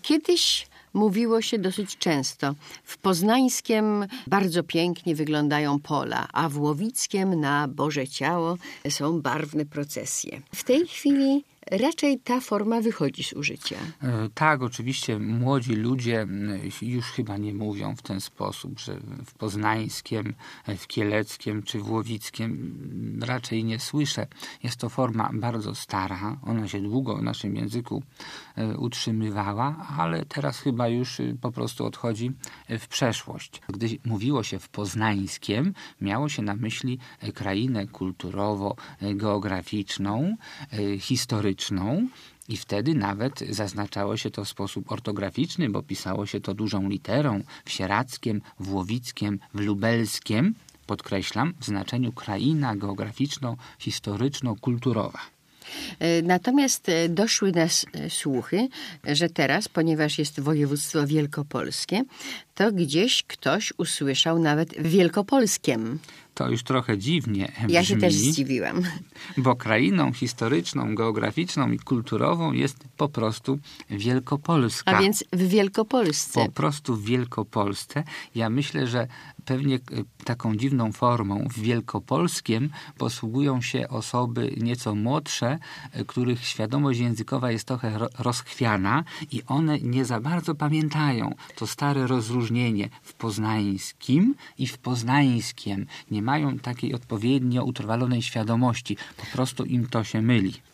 Kiedyś mówiło się dosyć często, w Poznańskiem bardzo pięknie wyglądają pola, a w Łowickiem na Boże Ciało są barwne procesje. W tej chwili raczej ta forma wychodzi z użycia. Tak, oczywiście młodzi ludzie już chyba nie mówią w ten sposób, że w Poznańskiem, w Kieleckiem czy w Łowickiem raczej nie słyszę. Jest to forma bardzo stara, ona się długo w naszym języku utrzymywała, ale teraz chyba już po prostu odchodzi w przeszłość. Gdy mówiło się w Poznańskiem, miało się na myśli krainę kulturowo-geograficzną, historyczną, i wtedy nawet zaznaczało się to w sposób ortograficzny, bo pisało się to dużą literą w Sieradzkiem, w Łowickiem, w Lubelskiem, podkreślam, w znaczeniu kraina geograficzno-historyczno-kulturowa. Natomiast doszły nas słuchy, że teraz, ponieważ jest województwo wielkopolskie, to gdzieś ktoś usłyszał nawet wielkopolskiem. To już trochę dziwnie brzmi. Ja się też zdziwiłam. Bo krainą historyczną, geograficzną i kulturową jest po prostu Wielkopolska. A więc w Wielkopolsce. Po prostu w Wielkopolsce. Ja myślę, że pewnie taką dziwną formą w Wielkopolskiem posługują się osoby nieco młodsze, których świadomość językowa jest trochę rozchwiana i one nie za bardzo pamiętają to stare rozróżnienie w poznańskim i w poznańskiem. Nie mają takiej odpowiednio utrwalonej świadomości. Po prostu im to się myli.